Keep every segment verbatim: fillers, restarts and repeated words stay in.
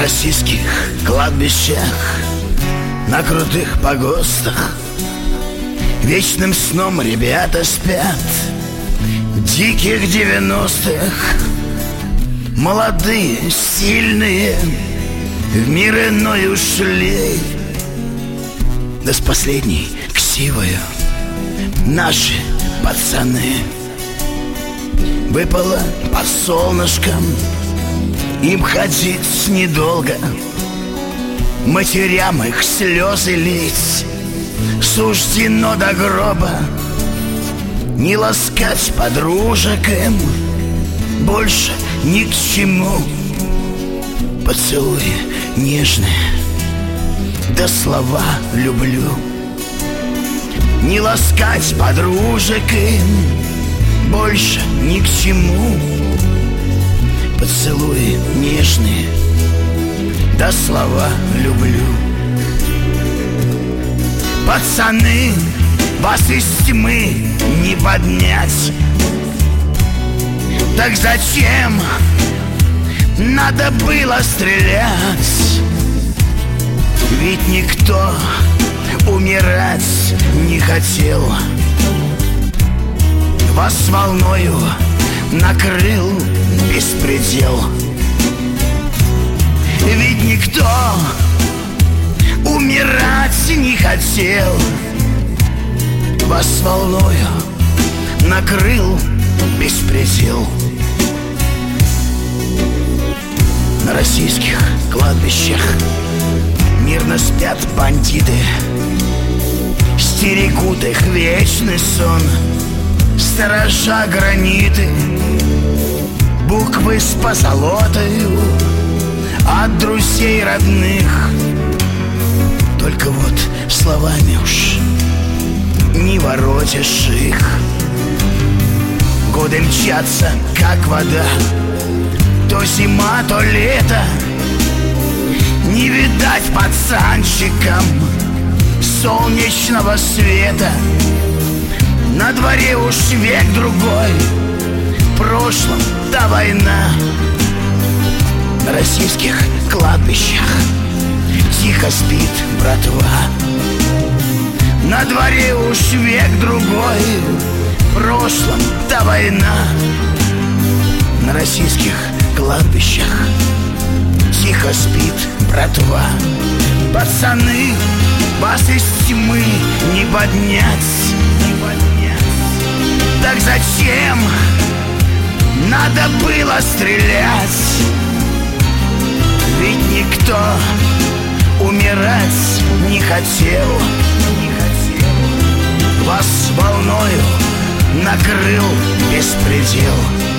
российских кладбищах, на крутых погостах вечным сном ребята спят. Диких девяностых, молодые, сильные, в мир иной ушли. Да с последней ксивою наши пацаны. Выпало под солнышком им ходить недолго, матерям их слезы лить суждено до гроба. Не ласкать подружек им больше ни к чему. Поцелуи нежные, да слова люблю. Не ласкать подружек им больше ни к чему. Поцелуи нежные, да слова люблю. Пацаны, вас из тьмы не поднять. Так зачем надо было стрелять? Ведь никто умирать не хотел. Вас волною накрыл беспредел. Ведь никто умирать не хотел. Вас волною накрыл беспредел. На российских кладбищах мирно спят бандиты, стерегут их вечный сон сторожа граниты. Буквы с позолотою от друзей родных. Только вот словами уж не воротишь их. Годы мчатся, как вода, то зима, то лето. Не видать пацанчикам солнечного света. На дворе уж век другой, в прошлом та война. На российских кладбищах тихо спит братва. На дворе уж век другой, в прошлом та война. На российских кладбищах тихо спит братва. Пацаны, вас из тьмы не поднять, не поднять. Так зачем надо было стрелять? Ведь никто умирать не хотел. Вас волною накрыл беспредел.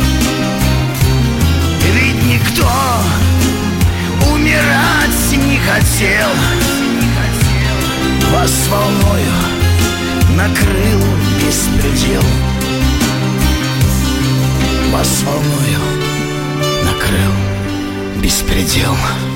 Ведь никто умирать не хотел. Вас волною накрыл беспредел. Вас волною накрыл беспредел.